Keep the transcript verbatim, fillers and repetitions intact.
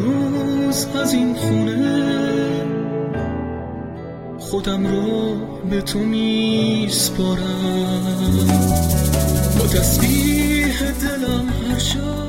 امروز از این خونه خودم رو به تو میسپارم، با تسبیح دلم هر شب